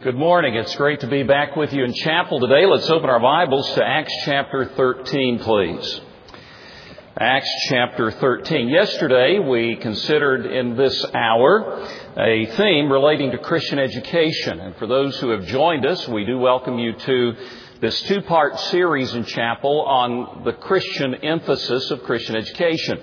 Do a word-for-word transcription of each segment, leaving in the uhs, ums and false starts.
Good morning. It's great to be back with you in chapel today. Let's open our Bibles to Acts chapter thirteen, please. Acts chapter thirteen. Yesterday we considered in this hour a theme relating to Christian education. And for those who have joined us, we do welcome you to this two-part series in chapel on the Christian emphasis of Christian education.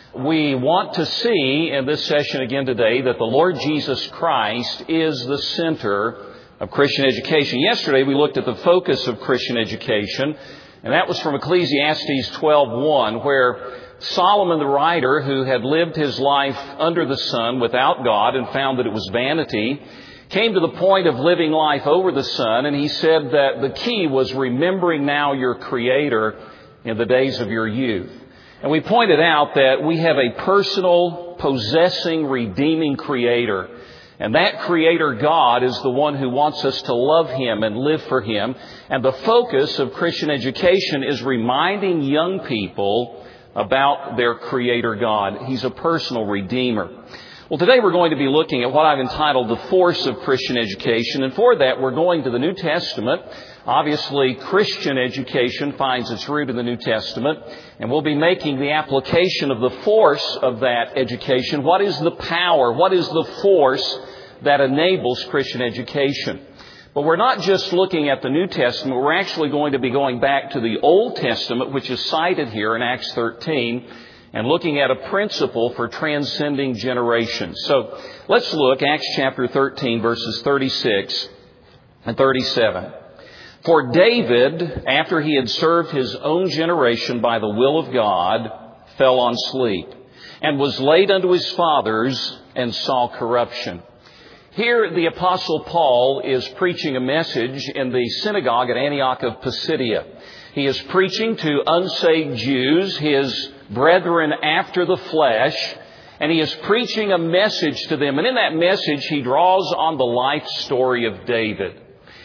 We want to see in this session again today that the Lord Jesus Christ is the center of Christian education. Yesterday we looked at the focus of Christian education, and that was from Ecclesiastes twelve one, where Solomon the writer, who had lived his life under the sun without God and found that it was vanity, came to the point of living life over the sun, and he said that the key was remembering now your Creator in the days of your youth. And we pointed out that we have a personal, possessing, redeeming Creator. And that Creator God is the one who wants us to love Him and live for Him. And the focus of Christian education is reminding young people about their Creator God. He's a personal Redeemer. Well, today we're going to be looking at what I've entitled the force of Christian education. And for that, we're going to the New Testament. Obviously, Christian education finds its root in the New Testament. And we'll be making the application of the force of that education. What is the power? What is the force that enables Christian education? But we're not just looking at the New Testament. We're actually going to be going back to the Old Testament, which is cited here in Acts thirteen, and looking at a principle for transcending generations. So let's look, Acts chapter thirteen, verses thirty-six and thirty-seven. For David, after he had served his own generation by the will of God, fell on sleep, and was laid unto his fathers, and saw corruption. Here the Apostle Paul is preaching a message in the synagogue at Antioch of Pisidia. He is preaching to unsaved Jews, his brethren after the flesh, and he is preaching a message to them. And in that message, he draws on the life story of David.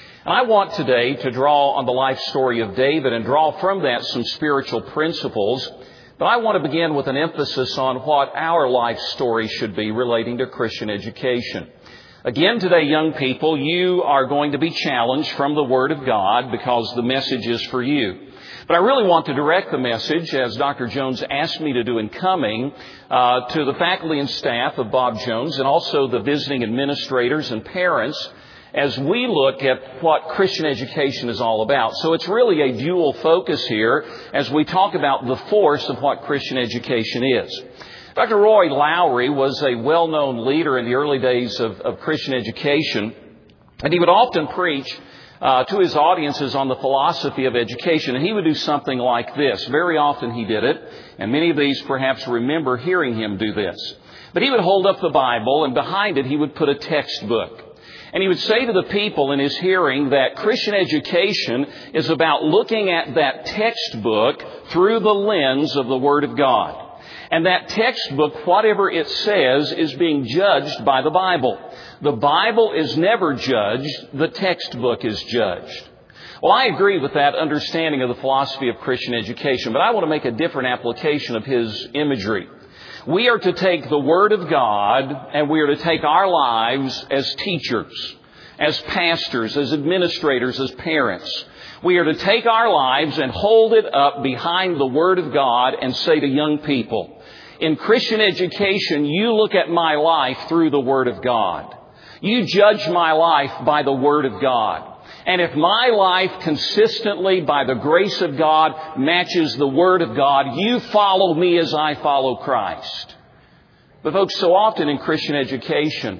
I want today to draw on the life story of David and draw from that some spiritual principles. But I want to begin with an emphasis on what our life story should be relating to Christian education. Again, today, young people, you are going to be challenged from the Word of God because the message is for you. But I really want to direct the message, as Doctor Jones asked me to do in coming, uh, to the faculty and staff of Bob Jones and also the visiting administrators and parents as we look at what Christian education is all about. So it's really a dual focus here as we talk about the force of what Christian education is. Doctor Roy Lowry was a well-known leader in the early days of, of Christian education, and he would often preach uh, to his audiences on the philosophy of education, and he would do something like this. Very often he did it, and many of these perhaps remember hearing him do this. But he would hold up the Bible, and behind it he would put a textbook. And he would say to the people in his hearing that Christian education is about looking at that textbook through the lens of the Word of God. And that textbook, whatever it says, is being judged by the Bible. The Bible is never judged. The textbook is judged. Well, I agree with that understanding of the philosophy of Christian education, but I want to make a different application of his imagery. We are to take the Word of God and we are to take our lives as teachers, as pastors, as administrators, as parents. We are to take our lives and hold it up behind the Word of God and say to young people, in Christian education, you look at my life through the Word of God. You judge my life by the Word of God. And if my life consistently, by the grace of God, matches the Word of God, you follow me as I follow Christ. But folks, so often in Christian education,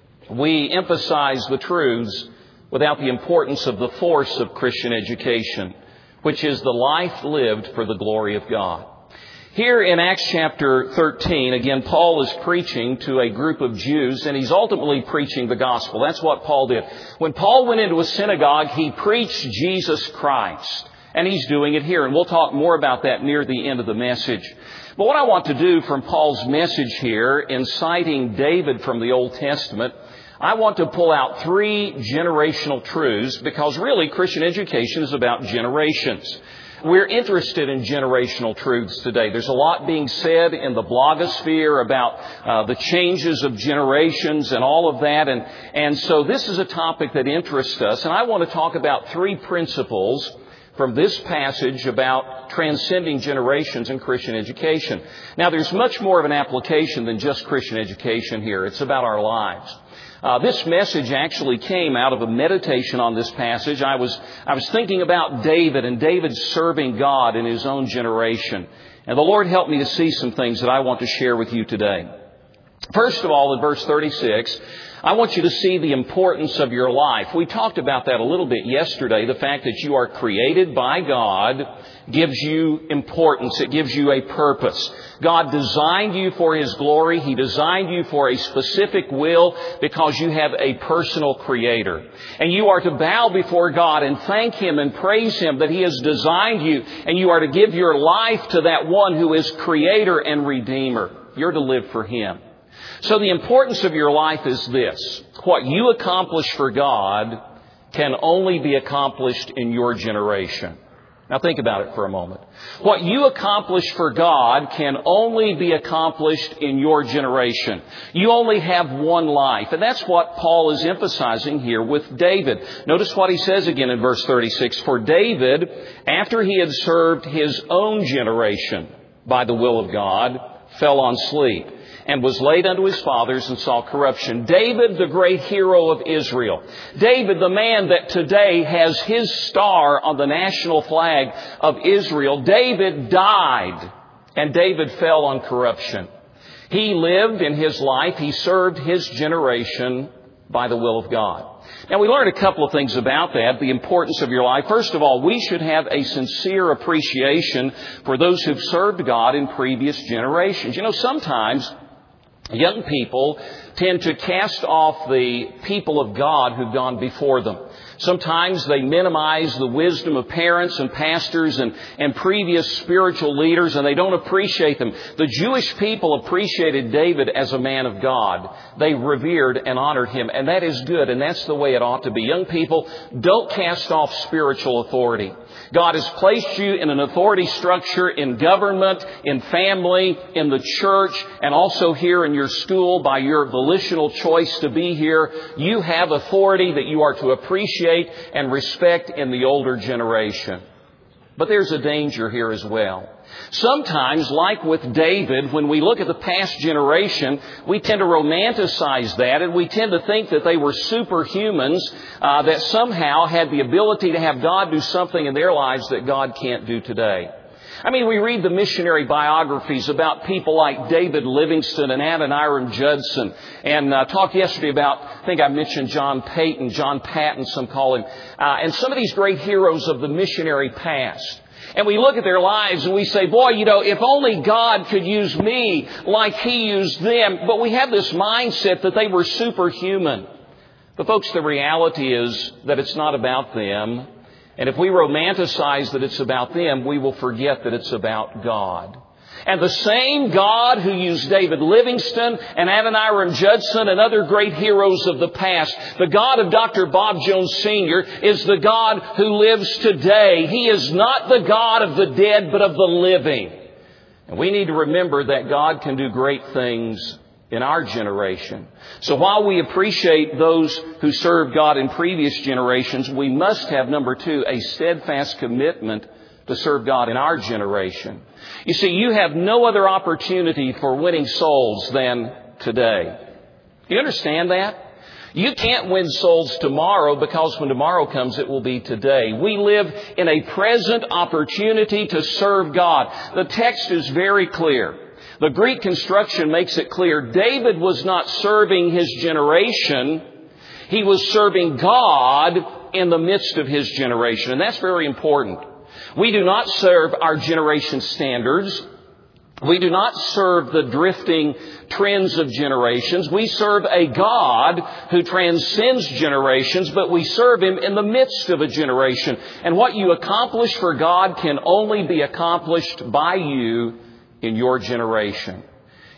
we emphasize the truths without the importance of the force of Christian education, which is the life lived for the glory of God. Here in Acts chapter thirteen, again, Paul is preaching to a group of Jews, and he's ultimately preaching the gospel. That's what Paul did. When Paul went into a synagogue, he preached Jesus Christ. And he's doing it here. And we'll talk more about that near the end of the message. But what I want to do from Paul's message here, in citing David from the Old Testament, I want to pull out three generational truths, because really Christian education is about generations. We're interested in generational truths today. There's a lot being said in the blogosphere about uh, the changes of generations and all of that. And, and so this is a topic that interests us. And I want to talk about three principles from this passage about transcending generations in Christian education. Now, there's much more of an application than just Christian education here. It's about our lives. Uh, this message actually came out of a meditation on this passage. I was I was thinking about David and David serving God in his own generation. And the Lord helped me to see some things that I want to share with you today. First of all, in verse thirty-six, I want you to see the importance of your life. We talked about that a little bit yesterday. The fact that you are created by God gives you importance. It gives you a purpose. God designed you for His glory. He designed you for a specific will because you have a personal Creator. And you are to bow before God and thank Him and praise Him that He has designed you. And you are to give your life to that one who is Creator and Redeemer. You're to live for Him. So the importance of your life is this. What you accomplish for God can only be accomplished in your generation. Now think about it for a moment. What you accomplish for God can only be accomplished in your generation. You only have one life. And that's what Paul is emphasizing here with David. Notice what he says again in verse thirty-six. For David, after he had served his own generation by the will of God, fell on sleep, and was laid unto his fathers and saw corruption. David, the great hero of Israel. David, the man that today has his star on the national flag of Israel. David died, and David fell on corruption. He lived in his life. He served his generation by the will of God. Now, we learned a couple of things about that, the importance of your life. First of all, we should have a sincere appreciation for those who've served God in previous generations. You know, sometimes young people tend to cast off the people of God who've gone before them. Sometimes they minimize the wisdom of parents and pastors and, and previous spiritual leaders, and they don't appreciate them. The Jewish people appreciated David as a man of God. They revered and honored him, and that is good, and that's the way it ought to be. Young people, don't cast off spiritual authority. God has placed you in an authority structure in government, in family, in the church, and also here in your school by your volitional choice to be here. You have authority that you are to appreciate and respect in the older generation. But there's a danger here as well. Sometimes, like with David, when we look at the past generation, we tend to romanticize that, and we tend to think that they were superhumans uh, that somehow had the ability to have God do something in their lives that God can't do today. I mean, we read the missionary biographies about people like David Livingstone and Adoniram Judson, and uh, talked yesterday about, I think I mentioned John Payton, John Patton, some call him, uh, and some of these great heroes of the missionary past. And we look at their lives and we say, boy, you know, if only God could use me like He used them. But we have this mindset that they were superhuman. But folks, the reality is that it's not about them. And if we romanticize that it's about them, we will forget that it's about God. And the same God who used David Livingstone and Adoniram Judson and other great heroes of the past, the God of Doctor Bob Jones Senior, is the God who lives today. He is not the God of the dead, but of the living. And we need to remember that God can do great things in our generation. So while we appreciate those who served God in previous generations, we must have, number two, a steadfast commitment to serve God in our generation. You see, you have no other opportunity for winning souls than today. Do you understand that? You can't win souls tomorrow because when tomorrow comes, it will be today. We live in a present opportunity to serve God. The text is very clear. The Greek construction makes it clear. David was not serving his generation. He was serving God in the midst of his generation. And that's very important. We do not serve our generation's standards. We do not serve the drifting trends of generations. We serve a God who transcends generations, but we serve Him in the midst of a generation. And what you accomplish for God can only be accomplished by you in your generation.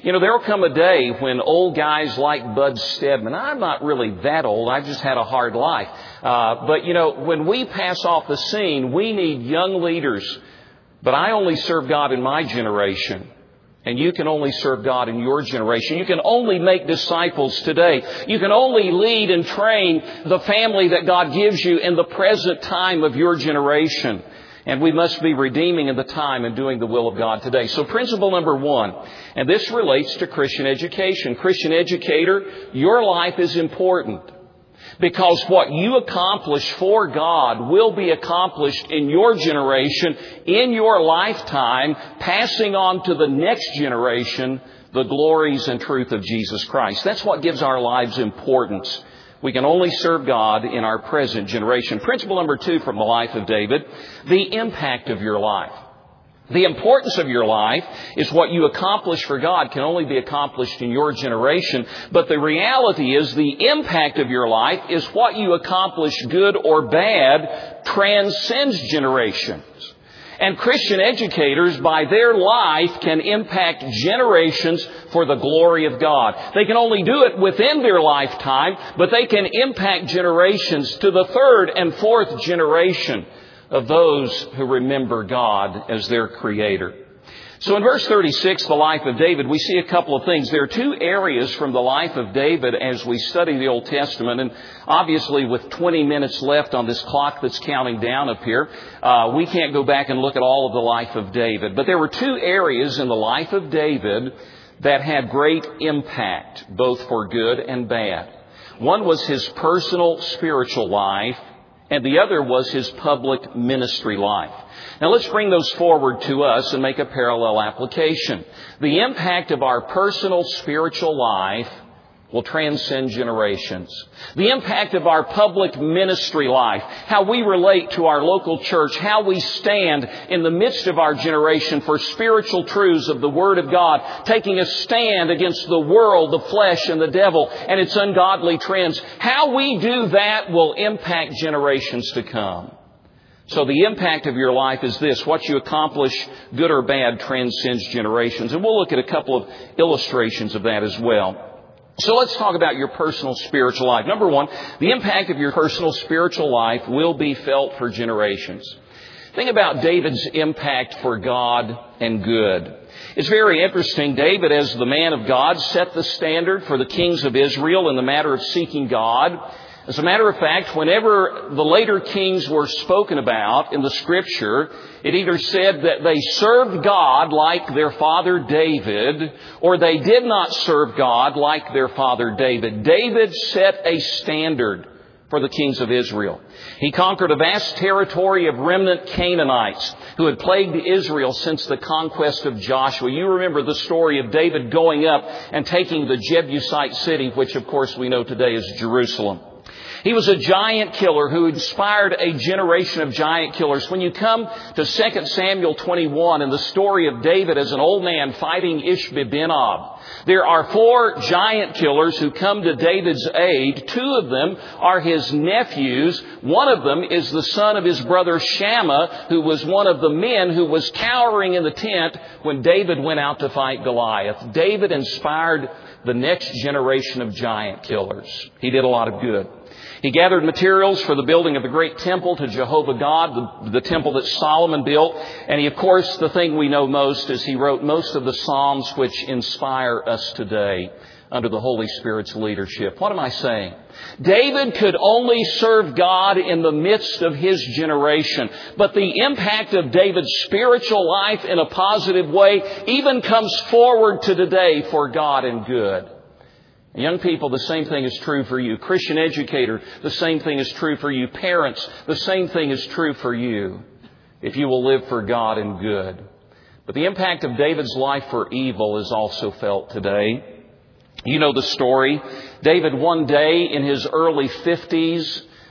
You know, there will come a day when old guys like Bud Stedman, I'm not really that old, I've just had a hard life. Uh, but, you know, when we pass off the scene, we need young leaders. But I only serve God in my generation. And you can only serve God in your generation. You can only make disciples today. You can only lead and train the family that God gives you in the present time of your generation. And we must be redeeming in the time and doing the will of God today. So principle number one, and this relates to Christian education. Christian educator, your life is important. Because what you accomplish for God will be accomplished in your generation, in your lifetime, passing on to the next generation the glories and truth of Jesus Christ. That's what gives our lives importance. We can only serve God in our present generation. Principle number two from the life of David, the impact of your life. The importance of your life is what you accomplish for God can only be accomplished in your generation. But the reality is the impact of your life is what you accomplish, good or bad, transcends generations. And Christian educators, by their life, can impact generations for the glory of God. They can only do it within their lifetime, but they can impact generations to the third and fourth generation of those who remember God as their Creator. So in verse thirty-six, the life of David, we see a couple of things. There are two areas from the life of David as we study the Old Testament. And obviously with twenty minutes left on this clock that's counting down up here, uh, we can't go back and look at all of the life of David. But there were two areas in the life of David that had great impact, both for good and bad. One was his personal spiritual life, and the other was his public ministry life. Now let's bring those forward to us and make a parallel application. The impact of our personal spiritual life will transcend generations. The impact of our public ministry life, how we relate to our local church, how we stand in the midst of our generation for spiritual truths of the Word of God, taking a stand against the world, the flesh, and the devil, and its ungodly trends. How we do that will impact generations to come. So the impact of your life is this. What you accomplish, good or bad, transcends generations. And we'll look at a couple of illustrations of that as well. So let's talk about your personal spiritual life. Number one, the impact of your personal spiritual life will be felt for generations. Think about David's impact for God and good. It's very interesting. David, as the man of God, set the standard for the kings of Israel in the matter of seeking God. As a matter of fact, whenever the later kings were spoken about in the Scripture, it either said that they served God like their father David, or they did not serve God like their father David. David set a standard for the kings of Israel. He conquered a vast territory of remnant Canaanites who had plagued Israel since the conquest of Joshua. You remember the story of David going up and taking the Jebusite city, which of course we know today is Jerusalem. He was a giant killer who inspired a generation of giant killers. When you come to Second Samuel twenty-one and the story of David as an old man fighting Ishbi-Benob, there are four giant killers who come to David's aid. Two of them are his nephews. One of them is the son of his brother Shammah, who was one of the men who was cowering in the tent when David went out to fight Goliath. David inspired the next generation of giant killers. He did a lot of good. He gathered materials for the building of the great temple to Jehovah God, the, the temple that Solomon built. And he, of course, the thing we know most is he wrote most of the Psalms which inspire us today under the Holy Spirit's leadership. What am I saying? David could only serve God in the midst of his generation. But the impact of David's spiritual life in a positive way even comes forward to today for God and good. Young people, the same thing is true for you. Christian educator, the same thing is true for you. Parents, the same thing is true for you if you will live for God and good. But the impact of David's life for evil is also felt today. You know the story. David one day in his early fifties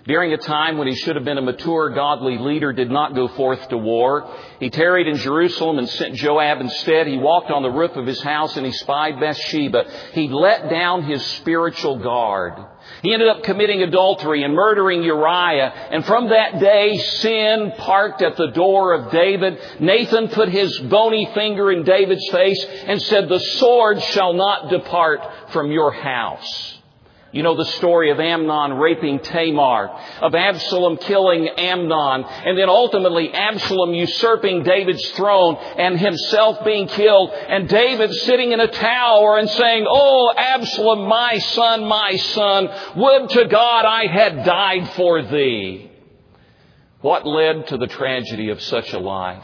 During a time when he should have been a mature, godly leader, did not go forth to war. He tarried in Jerusalem and sent Joab instead. He walked on the roof of his house and he spied Bathsheba. He let down his spiritual guard. He ended up committing adultery and murdering Uriah. And from that day, sin parked at the door of David. Nathan put his bony finger in David's face and said, "The sword shall not depart from your house." You know the story of Amnon raping Tamar, of Absalom killing Amnon, and then ultimately Absalom usurping David's throne and himself being killed, and David sitting in a tower and saying, "Oh, Absalom, my son, my son, would to God I had died for thee." What led to the tragedy of such a life?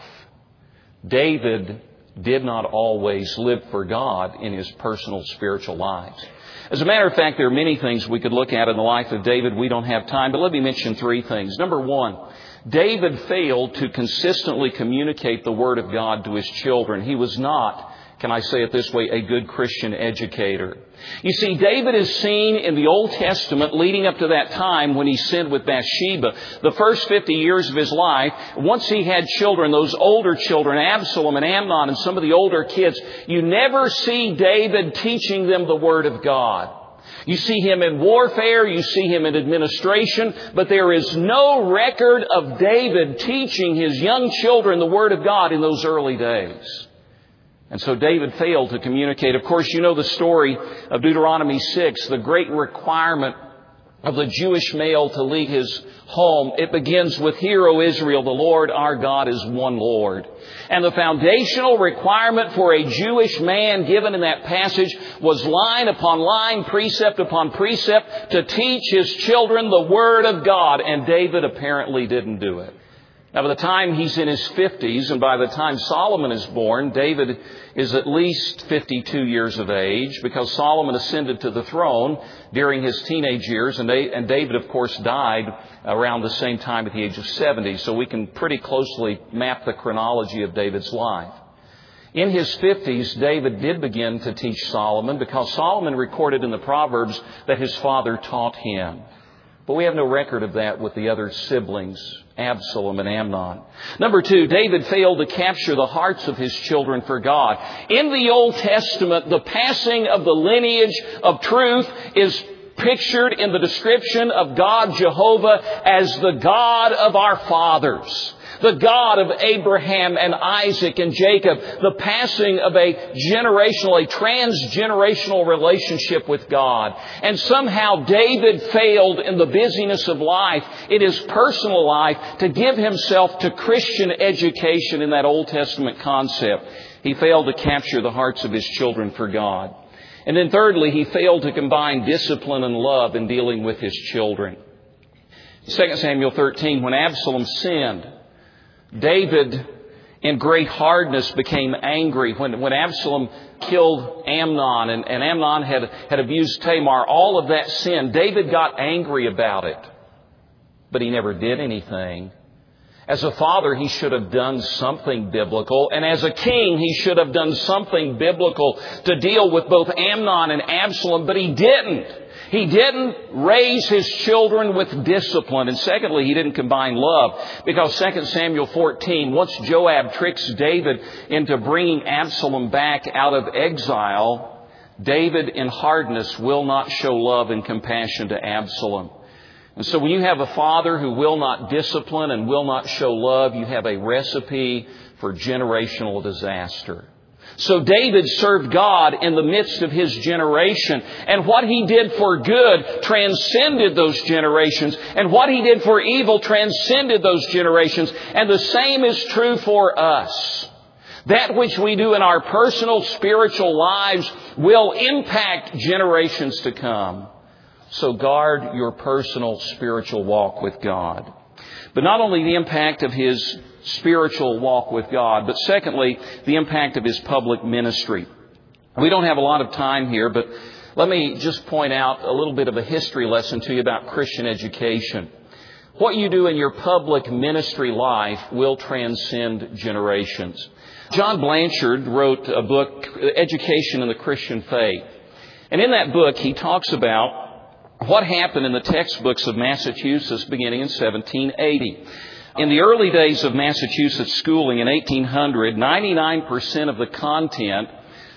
David did not always live for God in his personal spiritual lives. As a matter of fact, there are many things we could look at in the life of David. We don't have time, but let me mention three things. Number one, David failed to consistently communicate the Word of God to his children. He was not, can I say it this way, a good Christian educator. You see, David is seen in the Old Testament leading up to that time when he sinned with Bathsheba. The first fifty years of his life, once he had children, those older children, Absalom and Amnon and some of the older kids, you never see David teaching them the Word of God. You see him in warfare, you see him in administration, but there is no record of David teaching his young children the Word of God in those early days. And so David failed to communicate. Of course, you know the story of Deuteronomy six, the great requirement of the Jewish male to lead his home. It begins with, "Hear, O Israel, the Lord our God is one Lord." And the foundational requirement for a Jewish man given in that passage was line upon line, precept upon precept, to teach his children the Word of God. And David apparently didn't do it. Now, by the time he's in his fifties, and by the time Solomon is born, David is at least fifty-two years of age, because Solomon ascended to the throne during his teenage years, and David, of course, died around the same time at the age of seventy. So we can pretty closely map the chronology of David's life. In his fifties, David did begin to teach Solomon, because Solomon recorded in the Proverbs that his father taught him. But we have no record of that with the other siblings, Absalom and Amnon. Number two, David failed to capture the hearts of his children for God. In the Old Testament, the passing of the lineage of truth is pictured in the description of God Jehovah as the God of our fathers, the God of Abraham and Isaac and Jacob, the passing of a generational, a transgenerational relationship with God. And somehow David failed in the busyness of life, in his personal life, to give himself to Christian education in that Old Testament concept. He failed to capture the hearts of his children for God. And then thirdly, he failed to combine discipline and love in dealing with his children. Second Samuel thirteen, when Absalom sinned, David, in great hardness, became angry. When, when Absalom killed Amnon and, and Amnon had, had abused Tamar, all of that sin, David got angry about it. But he never did anything. As a father, he should have done something biblical. And as a king, he should have done something biblical to deal with both Amnon and Absalom. But he didn't. He didn't raise his children with discipline. And secondly, he didn't combine love. Because Second Samuel fourteen, once Joab tricks David into bringing Absalom back out of exile, David in hardness will not show love and compassion to Absalom. And so when you have a father who will not discipline and will not show love, you have a recipe for generational disaster. So David served God in the midst of his generation. And what he did for good transcended those generations. And what he did for evil transcended those generations. And the same is true for us. That which we do in our personal spiritual lives will impact generations to come. So guard your personal spiritual walk with God. But not only the impact of his spiritual walk with God, but secondly, the impact of his public ministry. We don't have a lot of time here, but let me just point out a little bit of a history lesson to you about Christian education. What you do in your public ministry life will transcend generations. John Blanchard wrote a book, Education in the Christian Faith. And in that book, he talks about what happened in the textbooks of Massachusetts beginning in seventeen eighty. In the early days of Massachusetts schooling in eighteen hundred, ninety-nine percent of the content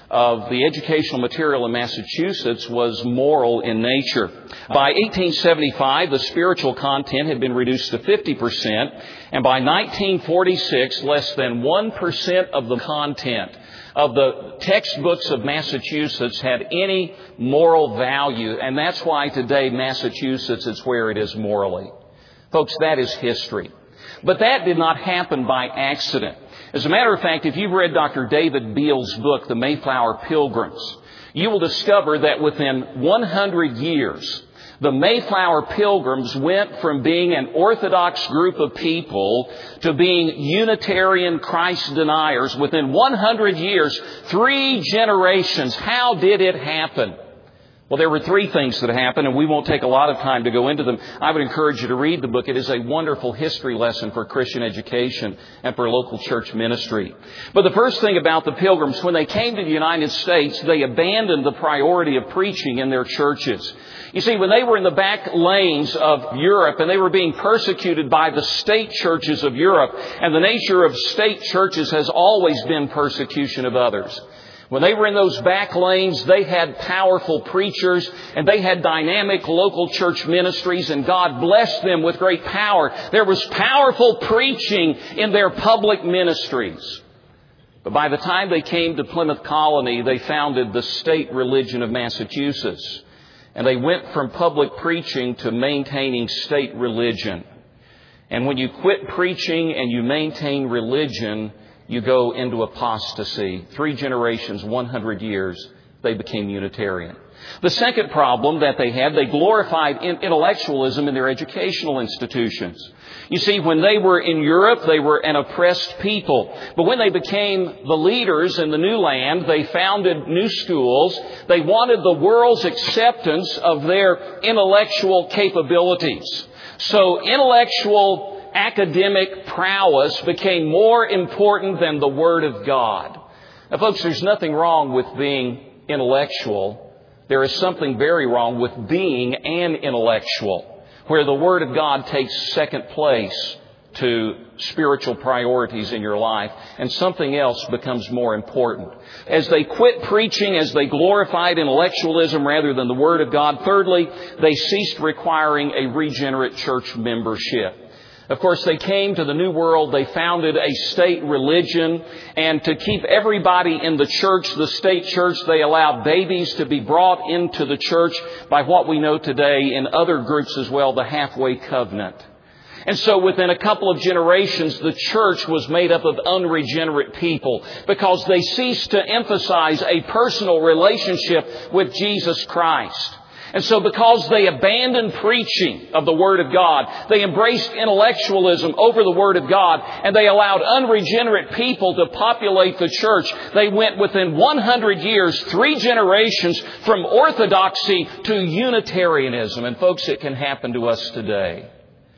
of the educational material in Massachusetts was moral in nature. By eighteen seventy-five, the spiritual content had been reduced to fifty percent, and by nineteen forty-six, less than one percent of the content of the textbooks of Massachusetts had any moral value, and that's why today Massachusetts is where it is morally. Folks, that is history. But that did not happen by accident. As a matter of fact, if you've read Doctor David Beale's book, The Mayflower Pilgrims, you will discover that within one hundred years, the Mayflower Pilgrims went from being an orthodox group of people to being Unitarian Christ deniers. Within one hundred years, three generations. How did it happen? Well, there were three things that happened, and we won't take a lot of time to go into them. I would encourage you to read the book. It is a wonderful history lesson for Christian education and for local church ministry. But the first thing about the Pilgrims, when they came to the United States, they abandoned the priority of preaching in their churches. You see, when they were in the back lanes of Europe and they were being persecuted by the state churches of Europe, and the nature of state churches has always been persecution of others. When they were in those back lanes, they had powerful preachers and they had dynamic local church ministries, and God blessed them with great power. There was powerful preaching in their public ministries. But by the time they came to Plymouth Colony, they founded the state religion of Massachusetts. And they went from public preaching to maintaining state religion. And when you quit preaching and you maintain religion, you go into apostasy. Three generations, one hundred years, they became Unitarian. The second problem that they had, they glorified intellectualism in their educational institutions. You see, when they were in Europe, they were an oppressed people. But when they became the leaders in the new land, they founded new schools. They wanted the world's acceptance of their intellectual capabilities. So intellectual academic prowess became more important than the Word of God. Now, folks, there's nothing wrong with being intellectual. There is something very wrong with being an intellectual, where the Word of God takes second place to spiritual priorities in your life, and something else becomes more important. As they quit preaching, as they glorified intellectualism rather than the Word of God, thirdly, they ceased requiring a regenerate church membership. Of course, they came to the New World, they founded a state religion, and to keep everybody in the church, the state church, they allowed babies to be brought into the church by what we know today in other groups as well, the halfway covenant. And so within a couple of generations, the church was made up of unregenerate people because they ceased to emphasize a personal relationship with Jesus Christ. And so because they abandoned preaching of the Word of God, they embraced intellectualism over the Word of God, and they allowed unregenerate people to populate the church, they went within one hundred years, three generations, from orthodoxy to Unitarianism. And folks, it can happen to us today.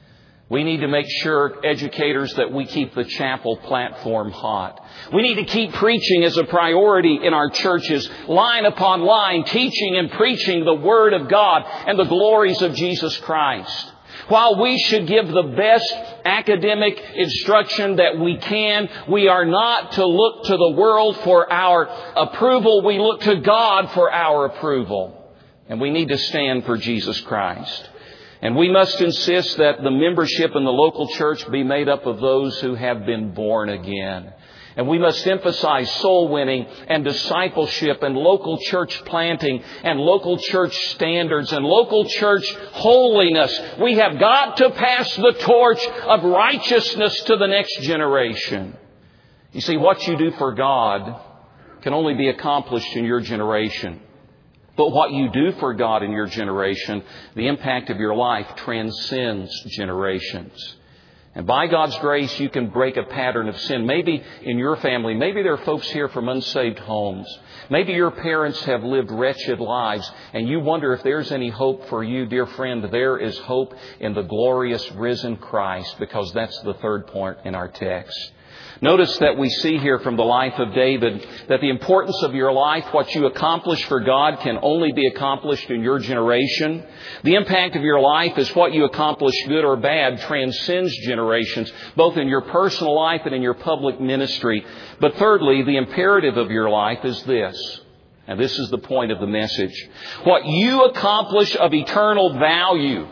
We need to make sure, educators, that we keep the chapel platform hot. We need to keep preaching as a priority in our churches, line upon line, teaching and preaching the Word of God and the glories of Jesus Christ. While we should give the best academic instruction that we can, we are not to look to the world for our approval. We look to God for our approval. And we need to stand for Jesus Christ. And we must insist that the membership in the local church be made up of those who have been born again. And we must emphasize soul winning and discipleship and local church planting and local church standards and local church holiness. We have got to pass the torch of righteousness to the next generation. You see, what you do for God can only be accomplished in your generation. But what you do for God in your generation, the impact of your life transcends generations. And by God's grace, you can break a pattern of sin. Maybe in your family, maybe there are folks here from unsaved homes. Maybe your parents have lived wretched lives, and you wonder if there's any hope for you. Dear friend, there is hope in the glorious risen Christ, because that's the third point in our text. Notice that we see here from the life of David that the importance of your life, what you accomplish for God, can only be accomplished in your generation. The impact of your life is what you accomplish, good or bad, transcends generations, both in your personal life and in your public ministry. But thirdly, the imperative of your life is this, and this is the point of the message. What you accomplish of eternal value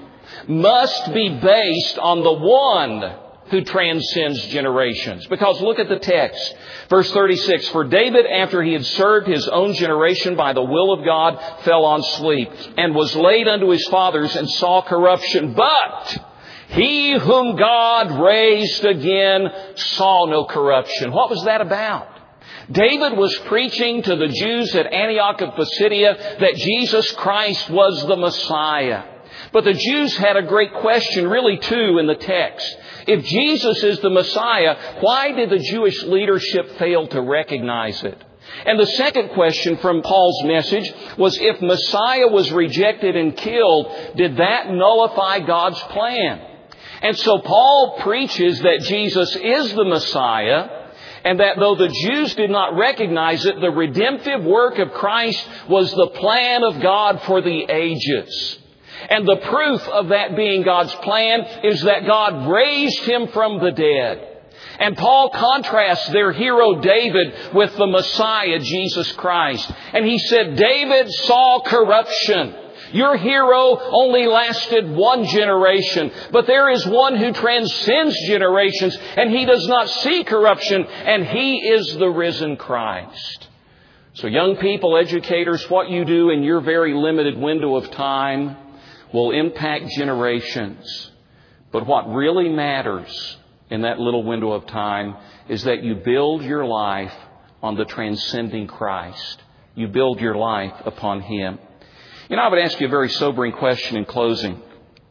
must be based on the one who transcends generations. Because look at the text. Verse thirty-six, for David, after he had served his own generation by the will of God, fell on sleep, and was laid unto his fathers, and saw corruption. But he whom God raised again saw no corruption. What was that about? David was preaching to the Jews at Antioch of Pisidia that Jesus Christ was the Messiah. But the Jews had a great question, really two, in the text. If Jesus is the Messiah, why did the Jewish leadership fail to recognize it? And the second question from Paul's message was, if Messiah was rejected and killed, did that nullify God's plan? And so Paul preaches that Jesus is the Messiah, and that though the Jews did not recognize it, the redemptive work of Christ was the plan of God for the ages. And the proof of that being God's plan is that God raised Him from the dead. And Paul contrasts their hero David with the Messiah, Jesus Christ. And he said, David saw corruption. Your hero only lasted one generation, but there is one who transcends generations, and he does not see corruption, and he is the risen Christ. So young people, educators, what you do in your very limited window of time will impact generations. But what really matters in that little window of time is that you build your life on the transcending Christ. You build your life upon Him. You know, I would ask you a very sobering question in closing.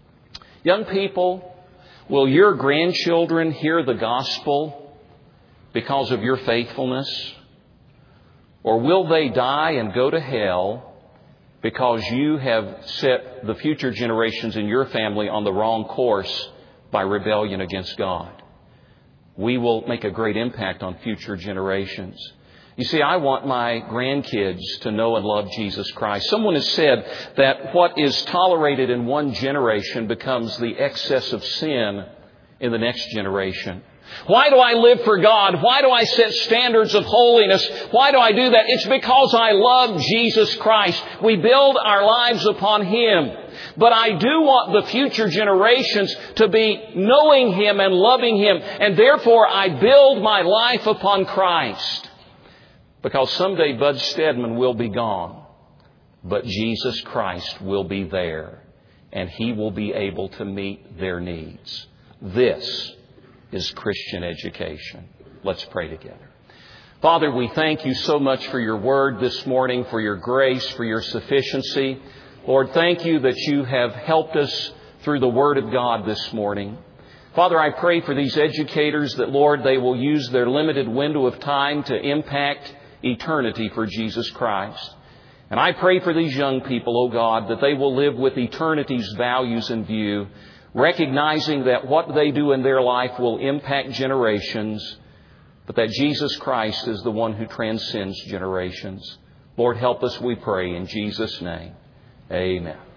Young people, will your grandchildren hear the gospel because of your faithfulness? Or will they die and go to hell because you have set the future generations in your family on the wrong course by rebellion against God? We will make a great impact on future generations. You see, I want my grandkids to know and love Jesus Christ. Someone has said that what is tolerated in one generation becomes the excess of sin in the next generation. Why do I live for God? Why do I set standards of holiness? Why do I do that? It's because I love Jesus Christ. We build our lives upon Him. But I do want the future generations to be knowing Him and loving Him. And therefore I build my life upon Christ. Because someday Bud Stedman will be gone. But Jesus Christ will be there. And He will be able to meet their needs. This is Christian education. Let's pray together. Father, we thank You so much for Your word this morning, for Your grace, for Your sufficiency. Lord, thank You that You have helped us through the Word of God this morning. Father, I pray for these educators that, Lord, they will use their limited window of time to impact eternity for Jesus Christ. And I pray for these young people, oh God, that they will live with eternity's values in view, recognizing that what they do in their life will impact generations, but that Jesus Christ is the one who transcends generations. Lord, help us, we pray, in Jesus' name. Amen.